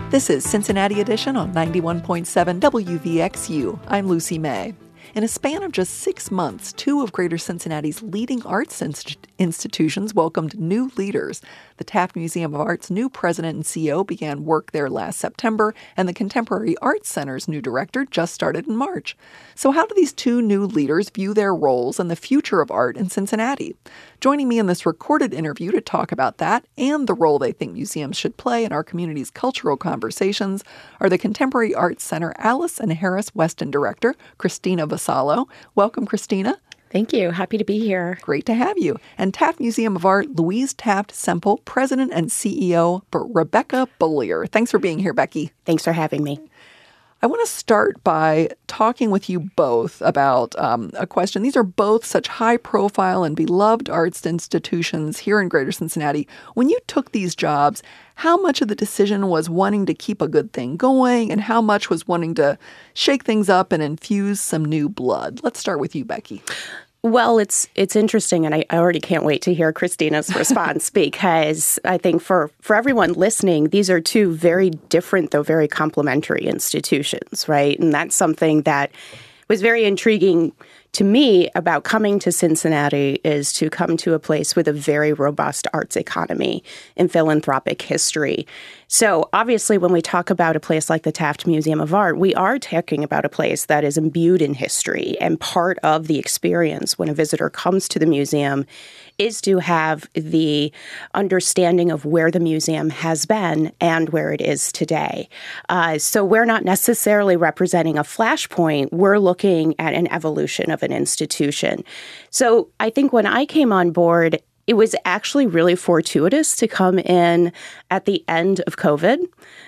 This is Cincinnati Edition on 91.7 WVXU. I'm Lucy May. In a span of just 6 months, two of Greater Cincinnati's leading arts institutions welcomed new leaders. The Taft Museum of Art's new president and CEO began work there last September, and the Contemporary Arts Center's new director just started in March. So how do these two new leaders view their roles and the future of art in Cincinnati? Joining me in this recorded interview to talk about that and the role they think museums should play in our community's cultural conversations are the Contemporary Arts Center Alice and Harris Weston director, Christina Vassallo. Welcome, Christina. Thank you. Happy to be here. Great to have you. And Taft Museum of Art, Louise Taft Semple, President and CEO, Rebecca Beaulier. Thanks for being here, Becky. Thanks for having me. I want to start by talking with you both about a question. These are both such high-profile and beloved arts institutions here in Greater Cincinnati. When you took these jobs, how much of the decision was wanting to keep a good thing going, and how much was wanting to shake things up and infuse some new blood? Let's start with you, Becky. Well, it's interesting, and I already can't wait to hear Christina's response because I think for everyone listening, these are two very different, though very complementary institutions, right? And that's something that was very intriguing to me about coming to Cincinnati, is to come to a place with a very robust arts economy and philanthropic history. So obviously, when we talk about a place like the Taft Museum of Art, we are talking about a place that is imbued in history, and part of the experience when a visitor comes to the museum is to have the understanding of where the museum has been and where it is today. So we're not necessarily representing a flashpoint. We're looking at an evolution of an institution. So I think when I came on board, it was actually really fortuitous to come in at the end of COVID.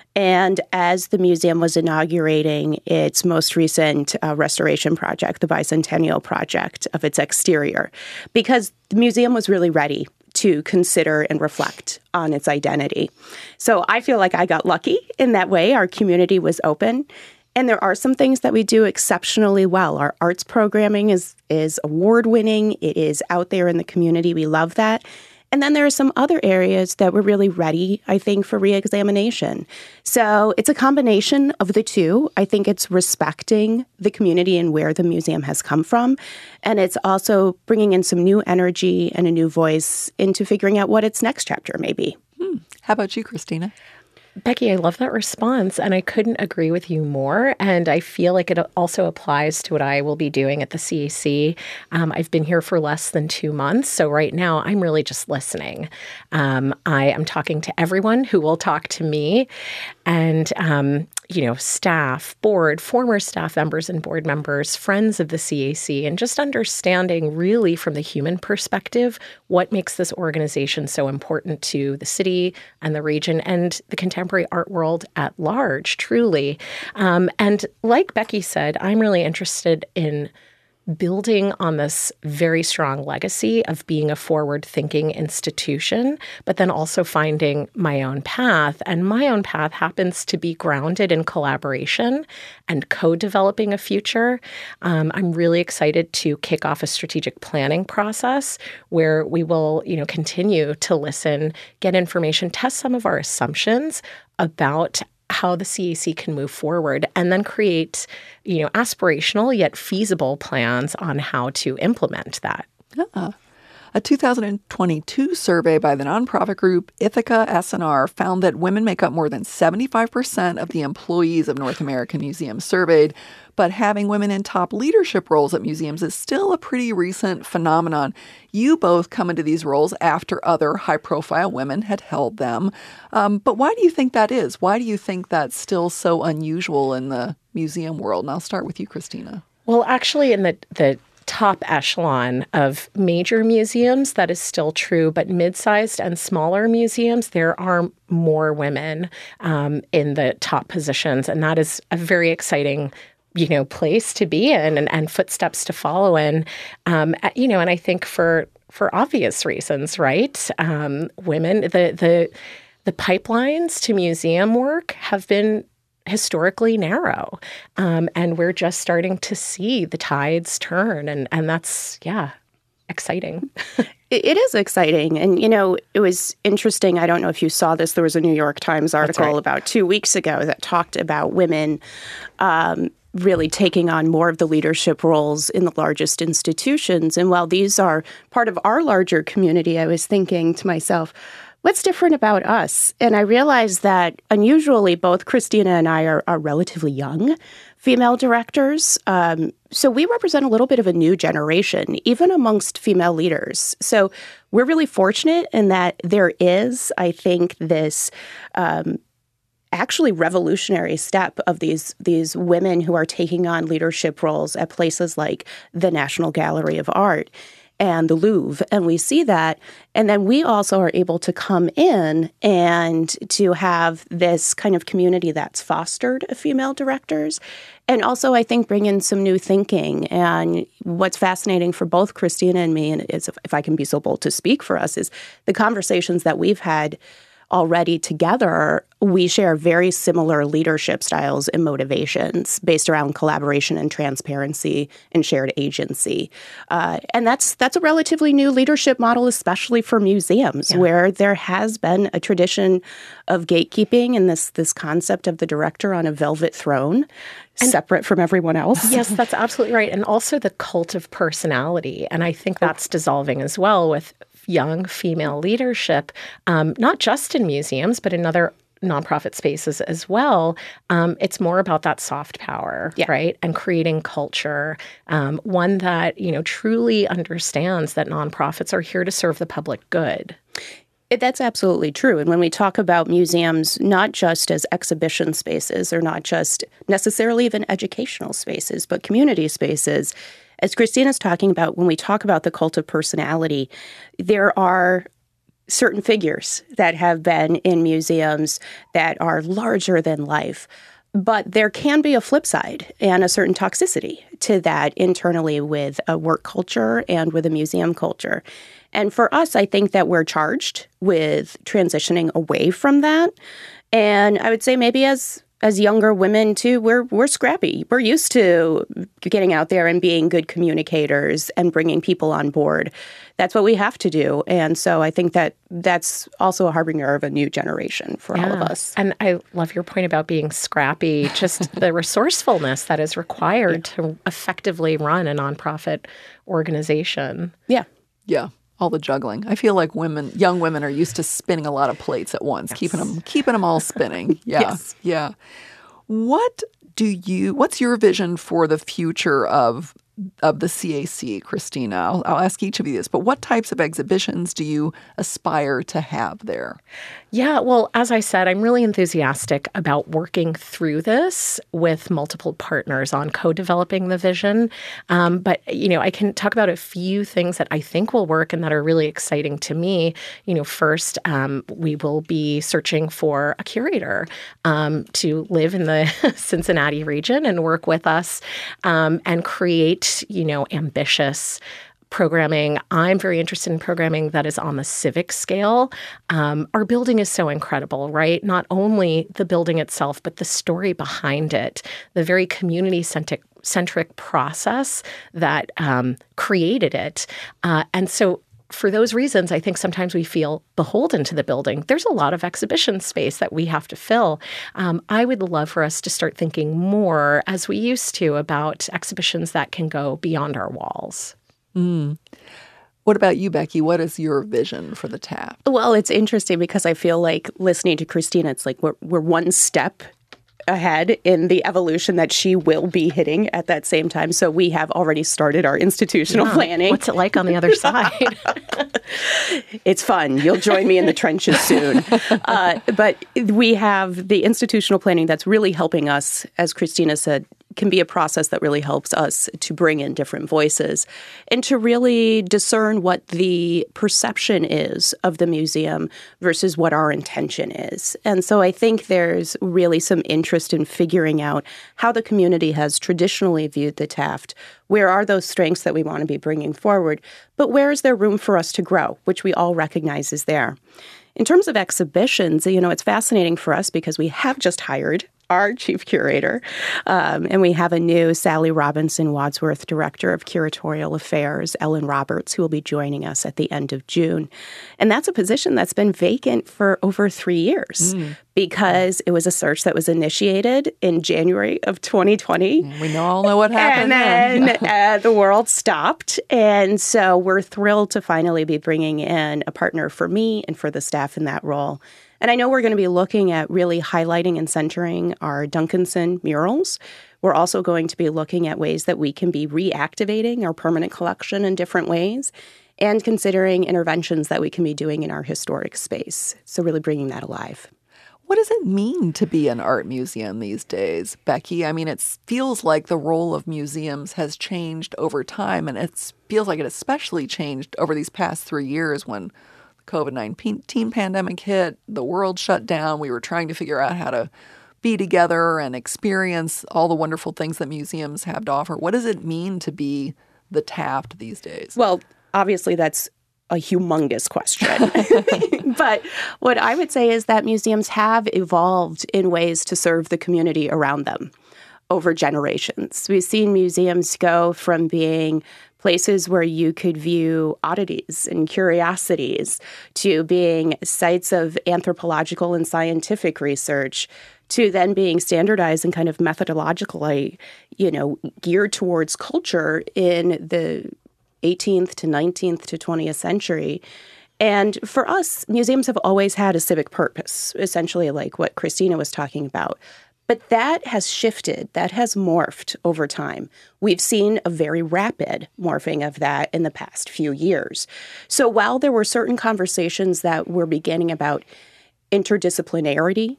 And as the museum was inaugurating its most recent restoration project, the Bicentennial Project of its exterior, because the museum was really ready to consider and reflect on its identity. So I feel like I got lucky in that way. Our community was open. And there are some things that we do exceptionally well. Our arts programming is award-winning. It is out there in the community. We love that. And then there are some other areas that we're really ready, I think, for reexamination. So it's a combination of the two. I think it's respecting the community and where the museum has come from. And it's also bringing in some new energy and a new voice into figuring out what its next chapter may be. How about you, Christina? Becky, I love that response, and I couldn't agree with you more. And I feel like it also applies to what I will be doing at the CAC. I've been here for less than 2 months, so right now I'm really just listening. I am talking to everyone who will talk to me, and staff, board, former staff members and board members, friends of the CAC, and just understanding really from the human perspective what makes this organization so important to the city and the region and the contemporary art world at large, truly. And like Becky said, I'm really interested in building on this very strong legacy of being a forward-thinking institution, but then also finding my own path. And my own path happens to be grounded in collaboration and co-developing a future. I'm really excited to kick off a strategic planning process where we will, continue to listen, get information, test some of our assumptions about how the CAC can move forward, and then create, aspirational yet feasible plans on how to implement that. A 2022 survey by the nonprofit group Ithaca S&R found that women make up more than 75% of the employees of North American museums surveyed, but having women in top leadership roles at museums is still a pretty recent phenomenon. You both come into these roles after other high-profile women had held them. But why do you think that is? Why do you think that's still so unusual in the museum world? And I'll start with you, Christina. Well, actually, in the top echelon of major museums, that is still true, but mid-sized and smaller museums, there are more women in the top positions, and that is a very exciting place to be in and footsteps to follow in, and I think for obvious reasons, right? Women, the pipelines to museum work have been historically narrow. And we're just starting to see the tides turn. And that's, exciting. It is exciting. And, it was interesting. I don't know if you saw this. There was a New York Times article about 2 weeks ago that talked about women really taking on more of the leadership roles in the largest institutions. And while these are part of our larger community, I was thinking to myself, what's different about us? And I realized that unusually, both Christina and I are relatively young female directors. So we represent a little bit of a new generation, even amongst female leaders. So we're really fortunate in that there is, I think, this actually revolutionary step of these women who are taking on leadership roles at places like the National Gallery of Art and the Louvre. And we see that. And then we also are able to come in and to have this kind of community that's fostered female directors. And also, I think, bring in some new thinking. And what's fascinating for both Christina and me, and is, if I can be so bold to speak for us, is the conversations that we've had already together. We share very similar leadership styles and motivations based around collaboration and transparency and shared agency. And that's a relatively new leadership model, especially for museums, where there has been a tradition of gatekeeping and this concept of the director on a velvet throne, separate from everyone else. Yes, that's absolutely right. And also the cult of personality. And I think that's dissolving as well with young female leadership, not just in museums, but in other nonprofit spaces as well. It's more about that soft power, right? And creating culture, one that, truly understands that nonprofits are here to serve the public good. That's absolutely true. And when we talk about museums, not just as exhibition spaces or not just necessarily even educational spaces, but community spaces, as Christina's talking about, when we talk about the cult of personality, there are certain figures that have been in museums that are larger than life. But there can be a flip side and a certain toxicity to that internally with a work culture and with a museum culture. And for us, I think that we're charged with transitioning away from that. And I would say maybe as younger women, too, we're scrappy. We're used to getting out there and being good communicators and bringing people on board. That's what we have to do. And so I think that that's also a harbinger of a new generation for all of us. And I love your point about being scrappy, just the resourcefulness that is required to effectively run a nonprofit organization. Yeah. All the juggling. I feel like young women are used to spinning a lot of plates at once, keeping them all spinning. Yeah. Yeah. What's your vision for the future of the CAC, Christina? I'll ask each of you this, but what types of exhibitions do you aspire to have there? Yeah, well, as I said, I'm really enthusiastic about working through this with multiple partners on co-developing the vision. But, I can talk about a few things that I think will work and that are really exciting to me. First, we will be searching for a curator to live in the Cincinnati region and work with us and create, ambitious programming. I'm very interested in programming that is on the civic scale. Our building is so incredible, right? Not only the building itself, but the story behind it, the very community-centric process that created it. And so for those reasons, I think sometimes we feel beholden to the building. There's a lot of exhibition space that we have to fill. I would love for us to start thinking more, as we used to, about exhibitions that can go beyond our walls. What about you, Becky? What is your vision for the Taft? Well, it's interesting because I feel like listening to Christina, it's like we're one step ahead in the evolution that she will be hitting at that same time. So we have already started our institutional planning. What's it like on the other side? It's fun. You'll join me in the trenches soon. But we have the institutional planning that's really helping us, as Christina said, can be a process that really helps us to bring in different voices and to really discern what the perception is of the museum versus what our intention is. And so I think there's really some interest in figuring out how the community has traditionally viewed the Taft. Where are those strengths that we want to be bringing forward? But where is there room for us to grow, which we all recognize is there? In terms of exhibitions, it's fascinating for us because we have just hired our chief curator. And we have a new Sally Robinson Wadsworth director of curatorial affairs, Ellen Roberts, who will be joining us at the end of June. And that's a position that's been vacant for over 3 years because it was a search that was initiated in January of 2020. We all know what happened and then the world stopped. And so we're thrilled to finally be bringing in a partner for me and for the staff in that role. And I know we're going to be looking at really highlighting and centering our Duncanson murals. We're also going to be looking at ways that we can be reactivating our permanent collection in different ways and considering interventions that we can be doing in our historic space. So really bringing that alive. What does it mean to be an art museum these days, Becky? I mean, it feels like the role of museums has changed over time, and it feels like it especially changed over these past 3 years when the COVID-19 pandemic hit, the world shut down, we were trying to figure out how to be together and experience all the wonderful things that museums have to offer. What does it mean to be the Taft these days? Well, obviously that's a humongous question. But what I would say is that museums have evolved in ways to serve the community around them over generations. We've seen museums go from being places where you could view oddities and curiosities to being sites of anthropological and scientific research to then being standardized and kind of methodologically, geared towards culture in the 18th to 19th to 20th century. And for us, museums have always had a civic purpose, essentially like what Christina was talking about. But that has shifted, that has morphed over time. We've seen a very rapid morphing of that in the past few years. So while there were certain conversations that were beginning about interdisciplinarity,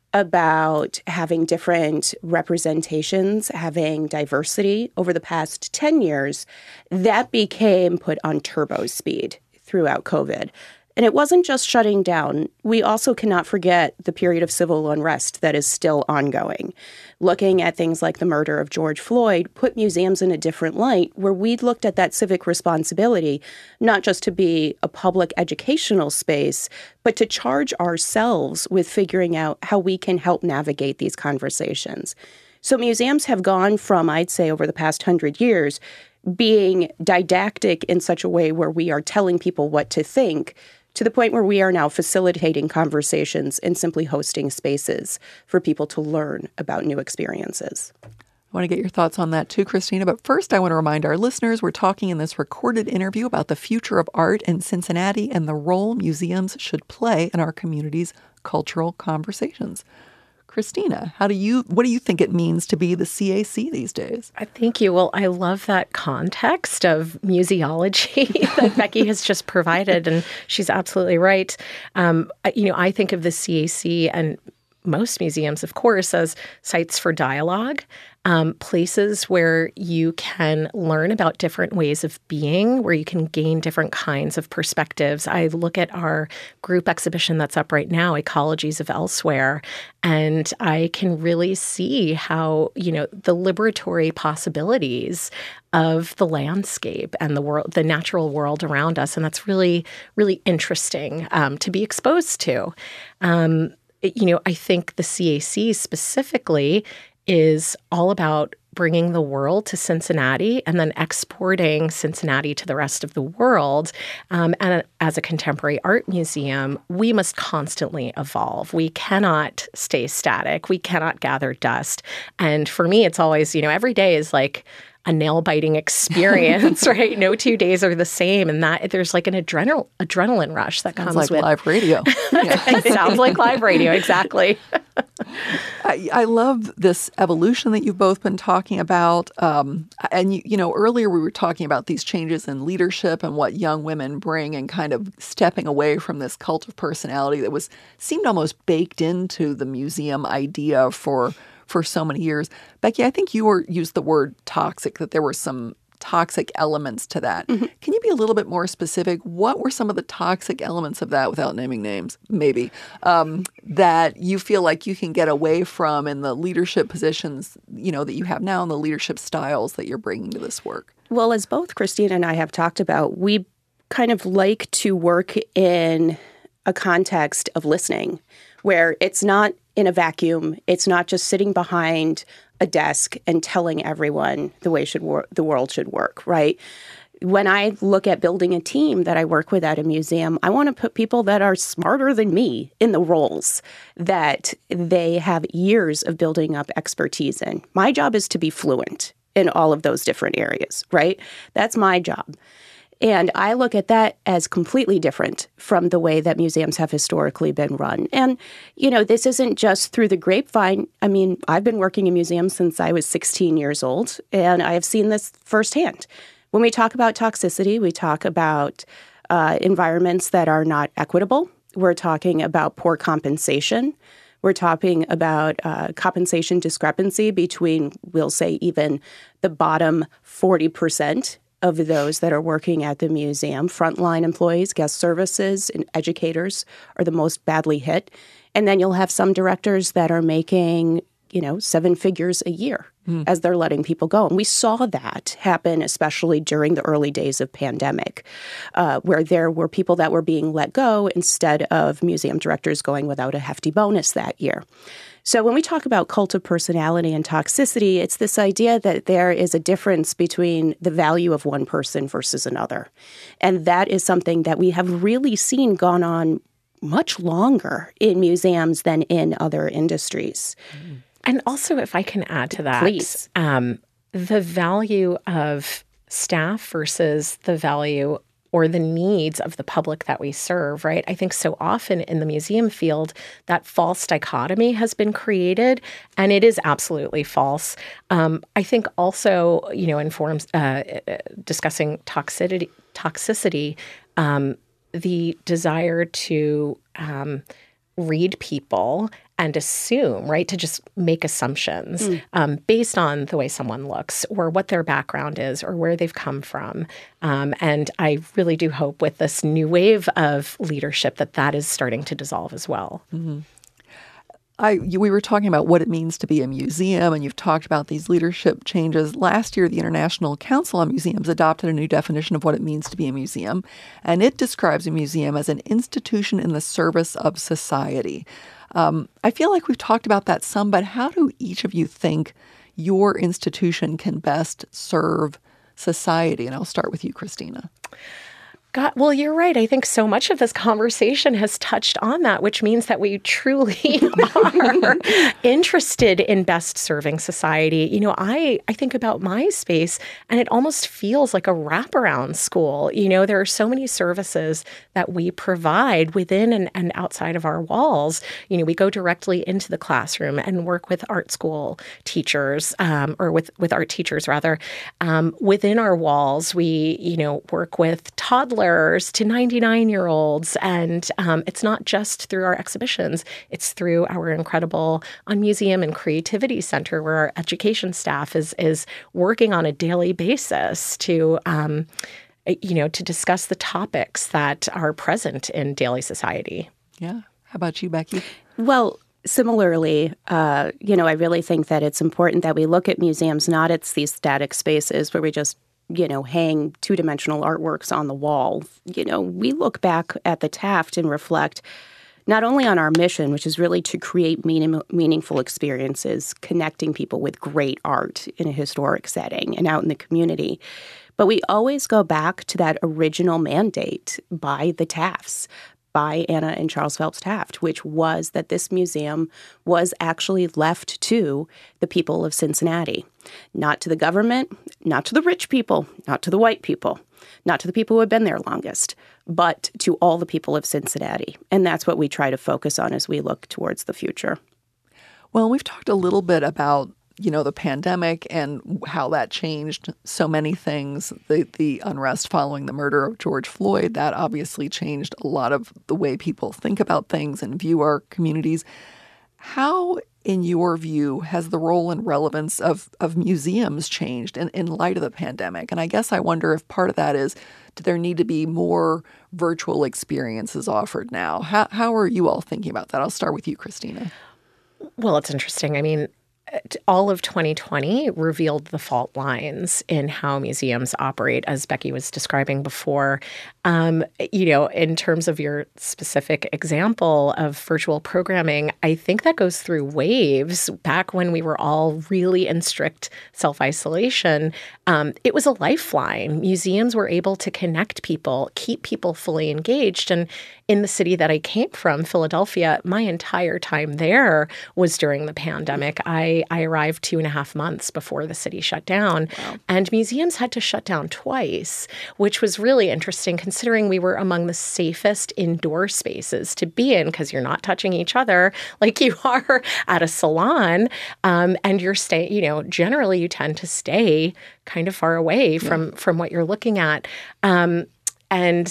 about having different representations, having diversity over the past 10 years, that became put on turbo speed throughout COVID. And it wasn't just shutting down. We also cannot forget the period of civil unrest that is still ongoing. Looking at things like the murder of George Floyd put museums in a different light, where we looked at that civic responsibility, not just to be a public educational space, but to charge ourselves with figuring out how we can help navigate these conversations. So museums have gone from, I'd say, over the past 100 years, being didactic in such a way where we are telling people what to think, to the point where we are now facilitating conversations and simply hosting spaces for people to learn about new experiences. I want to get your thoughts on that too, Christina. But first, I want to remind our listeners we're talking in this recorded interview about the future of art in Cincinnati and the role museums should play in our community's cultural conversations. Christina, what do you think it means to be the CAC these days? Thank you. Well, I love that context of museology that Becky has just provided, and she's absolutely right. I think of the CAC and most museums, of course, as sites for dialogue, places where you can learn about different ways of being, where you can gain different kinds of perspectives. I look at our group exhibition that's up right now, Ecologies of Elsewhere, and I can really see how, the liberatory possibilities of the landscape and the world, the natural world around us. And that's really, really interesting to be exposed to. I think the CAC specifically is all about bringing the world to Cincinnati and then exporting Cincinnati to the rest of the world. And as a contemporary art museum, we must constantly evolve. We cannot stay static. We cannot gather dust. And for me, it's always, every day is like a nail-biting experience, right? No 2 days are the same. And that there's like an adrenaline rush that comes with live radio. It sounds like live radio, exactly. I love this evolution that you've both been talking about. And, earlier we were talking about these changes in leadership and what young women bring and kind of stepping away from this cult of personality that seemed almost baked into the museum idea for so many years. Becky, I think you used the word toxic, that there were some toxic elements to that. Mm-hmm. Can you be a little bit more specific? What were some of the toxic elements of that, without naming names, maybe, that you feel like you can get away from in the leadership positions, that you have now and the leadership styles that you're bringing to this work? Well, as both Christina and I have talked about, we kind of like to work in a context of listening, where it's not in a vacuum. It's not just sitting behind a desk and telling everyone the way the world should work, right? When I look at building a team that I work with at a museum, I want to put people that are smarter than me in the roles that they have years of building up expertise in. My job is to be fluent in all of those different areas, right? That's my job. And I look at that as completely different from the way that museums have historically been run. And, this isn't just through the grapevine. I mean, I've been working in museums since I was 16 years old, and I have seen this firsthand. When we talk about toxicity, we talk about environments that are not equitable. We're talking about poor compensation. We're talking about compensation discrepancy between, we'll say, even the bottom 40% of those that are working at the museum. Frontline employees, guest services, and educators are the most badly hit. And then you'll have some directors that are making, 7 figures a year as they're letting people go. And we saw that happen, especially during the early days of pandemic, where there were people that were being let go instead of museum directors going without a hefty bonus that year. So when we talk about cult of personality and toxicity, it's this idea that there is a difference between the value of one person versus another. And that is something that we have really seen gone on much longer in museums than in other industries. And also, if I can add to that, please. The value of staff versus the value or the needs of the public that we serve, right? I think so often in the museum field, that false dichotomy has been created, and it is absolutely false. I think also, in forums discussing toxicity, the desire to read people and assume, right, to just make assumptions based on the way someone looks or what their background is or where they've come from. And I really do hope with this new wave of leadership that is starting to dissolve as well. Mm-hmm. We were talking about what it means to be a museum, and you've talked about these leadership changes. Last year, the International Council on Museums adopted a new definition of what it means to be a museum, and it describes a museum as an institution in the service of society. I feel like we've talked about that some, but how do each of you think your institution can best serve society? And I'll start with you, Christina. God, well, you're right. I think so much of this conversation has touched on that, which means that we truly are interested in best serving society. I think about my space, and it almost feels like a wraparound school. There are so many services that we provide within and outside of our walls. We go directly into the classroom and work with art school teachers, or with art teachers, rather. Within our walls, we, work with toddlers to 99-year-olds. And it's not just through our exhibitions. It's through our incredible Museum and Creativity Center, where our education staff is working on a daily basis to discuss the topics that are present in daily society. Yeah. How about you, Becky? Well, similarly, I really think that it's important that we look at museums not as these static spaces where we just hang two-dimensional artworks on the wall. We look back at the Taft and reflect not only on our mission, which is really to create meaningful experiences, connecting people with great art in a historic setting and out in the community, but we always go back to that original mandate by the Tafts, by Anna and Charles Phelps Taft, which was that this museum was actually left to the people of Cincinnati, not to the government, not to the rich people, not to the white people, not to the people who have been there longest, but to all the people of Cincinnati. And that's what we try to focus on as we look towards the future. Well, we've talked a little bit about the pandemic and how that changed so many things. The unrest following the murder of George Floyd, that obviously changed a lot of the way people think about things and view our communities. How, in your view, has the role and relevance of museums changed in light of the pandemic? And I guess I wonder if part of that is, do there need to be more virtual experiences offered now? How are you all thinking about that? I'll start with you, Christina. Well, it's interesting. I mean, all of 2020 revealed the fault lines in how museums operate, as Becky was describing before. In terms of your specific example of virtual programming, I think that goes through waves. Back when we were all really in strict self-isolation, it was a lifeline. Museums were able to connect people, keep people fully engaged. And in the city that I came from, Philadelphia, my entire time there was during the pandemic. I arrived 2.5 months before the city shut down. Wow. And museums had to shut down twice, which was really interesting considering we were among the safest indoor spaces to be in because you're not touching each other like you are at a salon. And you're generally you tend to stay kind of far away from what you're looking at. And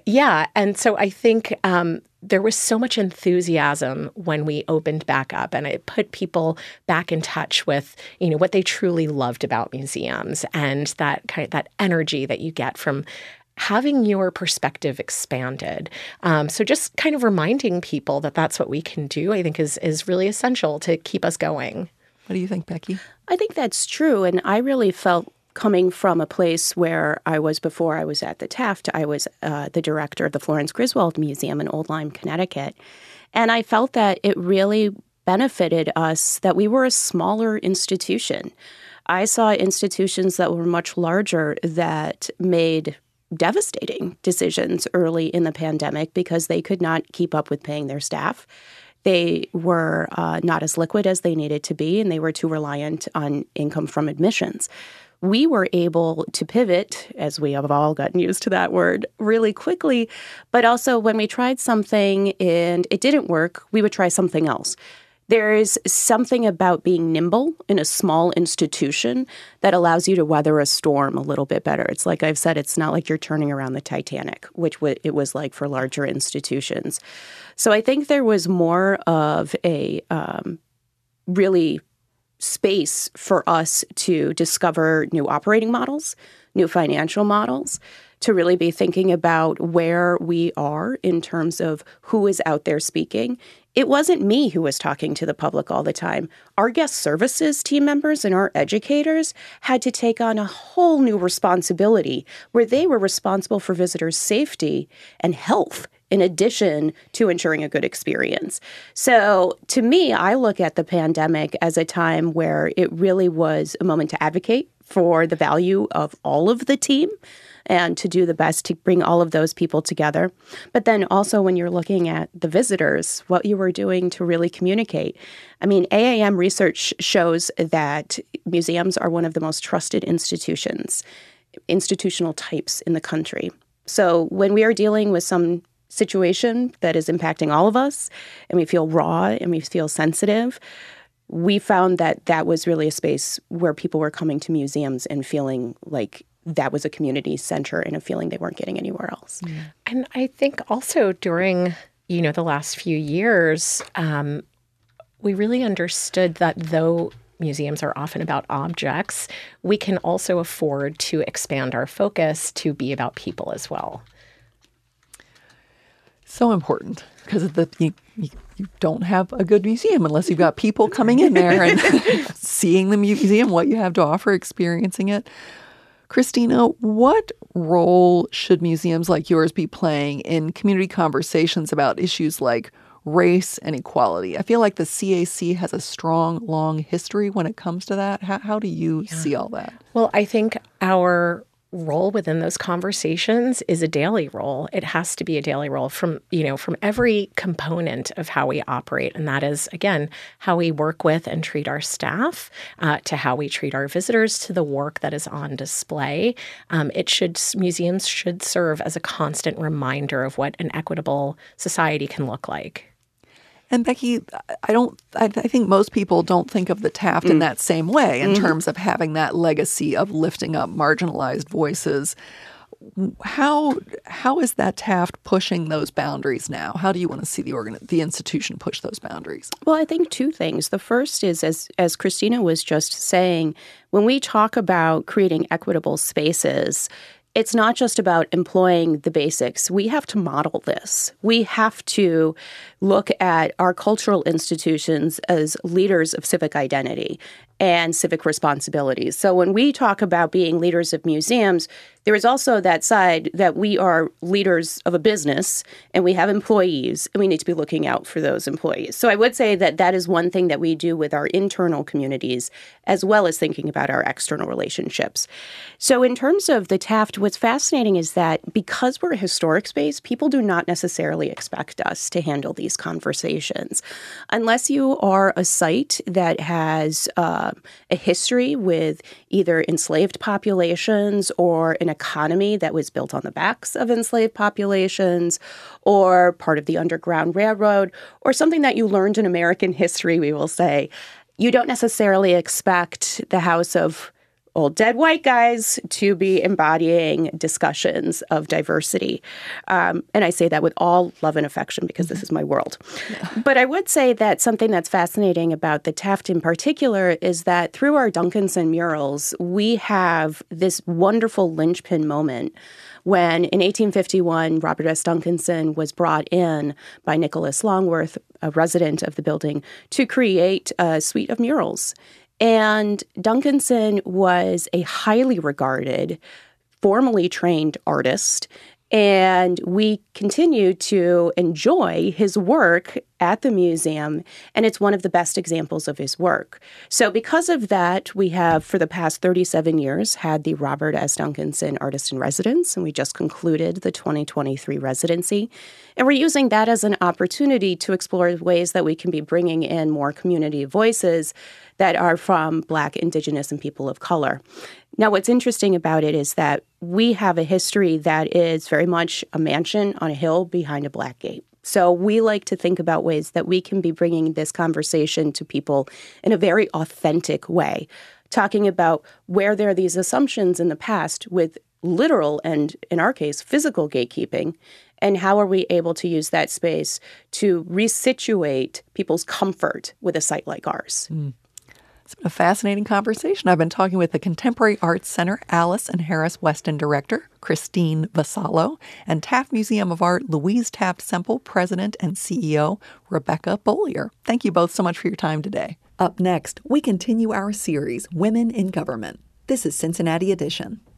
so I think there was so much enthusiasm when we opened back up, and it put people back in touch with, what they truly loved about museums and that energy that you get from having your perspective expanded. So just kind of reminding people that that's what we can do, I think is really essential to keep us going. What do you think, Becky? I think that's true. And I really felt coming from a place where I was before I was at the Taft, I was the director of the Florence Griswold Museum in Old Lyme, Connecticut. And I felt that it really benefited us that we were a smaller institution. I saw institutions that were much larger that made devastating decisions early in the pandemic because they could not keep up with paying their staff. They were not as liquid as they needed to be, and they were too reliant on income from admissions. We were able to pivot, as we have all gotten used to that word, really quickly. But also when we tried something and it didn't work, we would try something else. There is something about being nimble in a small institution that allows you to weather a storm a little bit better. It's like I've said, it's not like you're turning around the Titanic, which it was like for larger institutions. So I think there was more of a really space for us to discover new operating models, new financial models, to really be thinking about where we are in terms of who is out there speaking. It wasn't me who was talking to the public all the time. Our guest services team members and our educators had to take on a whole new responsibility where they were responsible for visitors' safety and health in addition to ensuring a good experience. So to me, I look at the pandemic as a time where it really was a moment to advocate for the value of all of the team and to do the best to bring all of those people together. But then also when you're looking at the visitors, what you were doing to really communicate. I mean, AAM research shows that museums are one of the most trusted institutional types in the country. So when we are dealing with some situation that is impacting all of us and we feel raw and we feel sensitive, we found that that was really a space where people were coming to museums and feeling like that was a community center and a feeling they weren't getting anywhere else. Mm. And I think also during, the last few years, we really understood that though museums are often about objects, we can also afford to expand our focus to be about people as well. So important because you don't have a good museum unless you've got people coming in there and seeing the museum, what you have to offer, experiencing it. Christina, what role should museums like yours be playing in community conversations about issues like race and equality? I feel like the CAC has a strong, long history when it comes to that. How do you see all that? Well, I think our role within those conversations is a daily role. It has to be a daily role from every component of how we operate. And that is, again, how we work with and treat our staff, to how we treat our visitors, to the work that is on display. Museums should serve as a constant reminder of what an equitable society can look like. And Becky, I think most people don't think of the Taft in that same way in terms of having that legacy of lifting up marginalized voices. How is that Taft pushing those boundaries now? How do you want to see the institution push those boundaries? Well, I think two things. The first is, as Christina was just saying, when we talk about creating equitable spaces, it's not just about employing the basics. We have to model this. We have to look at our cultural institutions as leaders of civic identity and civic responsibilities. So when we talk about being leaders of museums, there is also that side that we are leaders of a business and we have employees and we need to be looking out for those employees. So I would say that that is one thing that we do with our internal communities as well as thinking about our external relationships. So in terms of the Taft, what's fascinating is that because we're a historic space, people do not necessarily expect us to handle these conversations. Unless you are a site that has a history with either enslaved populations or an economy that was built on the backs of enslaved populations, or part of the Underground Railroad, or something that you learned in American history, we will say, you don't necessarily expect the House of old dead white guys to be embodying discussions of diversity. And I say that with all love and affection because this is my world. But I would say that something that's fascinating about the Taft in particular is that through our Duncanson murals, we have this wonderful linchpin moment when in 1851, Robert S. Duncanson was brought in by Nicholas Longworth, a resident of the building, to create a suite of murals. And Duncanson was a highly regarded, formally trained artist, and we continue to enjoy his work at the museum, and it's one of the best examples of his work. So because of that, we have, for the past 37 years, had the Robert S. Duncanson Artist in Residence, and we just concluded the 2023 residency. And we're using that as an opportunity to explore ways that we can be bringing in more community voices that are from Black, Indigenous, and people of color. Now, what's interesting about it is that we have a history that is very much a mansion on a hill behind a black gate. So we like to think about ways that we can be bringing this conversation to people in a very authentic way, talking about where there are these assumptions in the past with literal and, in our case, physical gatekeeping, and how are we able to use that space to resituate people's comfort with a site like ours. It's been a fascinating conversation. I've been talking with the Contemporary Arts Center Alice and Harris Weston Director, Christine Vassallo, and Taft Museum of Art Louise Taft Semple President and CEO, Rebecca Bollier. Thank you both so much for your time today. Up next, we continue our series, Women in Government. This is Cincinnati Edition.